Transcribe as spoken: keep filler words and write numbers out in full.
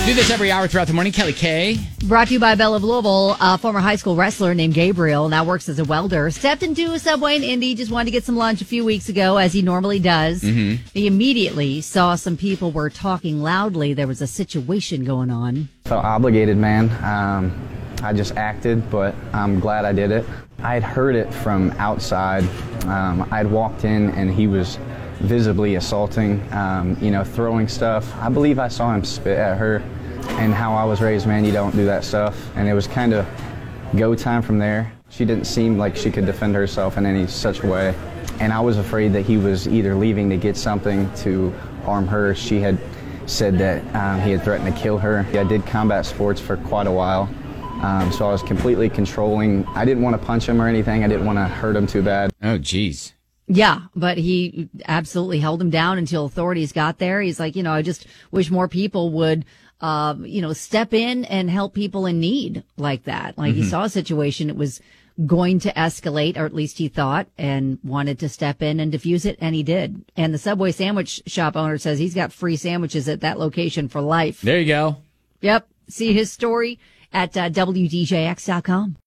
Do this every hour throughout the morning. Kelly K. Brought to you by Bell of Louisville. A former high school wrestler named Gabriel now works as a welder. Stepped into a Subway in Indy, just wanted to get some lunch a few weeks ago, as he normally does. Mm-hmm. He immediately saw some people were talking loudly. There was a situation going on. Felt obligated, man. Um, I just acted, but I'm glad I did it. I had heard it from outside. Um, I had walked in, and he was visibly assaulting, um, you know, throwing stuff. I believe I saw him spit at her, and how I was raised, man, you don't do that stuff. And it was kind of go time from there. She didn't seem like she could defend herself in any such way. And I was afraid that he was either leaving to get something to harm her. She had said that um, he had threatened to kill her. I did combat sports for quite a while, um, so I was completely controlling. I didn't want to punch him or anything. I didn't want to hurt him too bad. Oh, geez. Yeah, but he absolutely held him down until authorities got there. He's like, you know, I just wish more people would, uh, you know, step in and help people in need like that. Like mm-hmm. he saw a situation, it was going to escalate, or at least he thought, and wanted to step in and defuse it, and he did. And the Subway sandwich shop owner says he's got free sandwiches at that location for life. There you go. Yep. See his story at uh, W D J X dot com.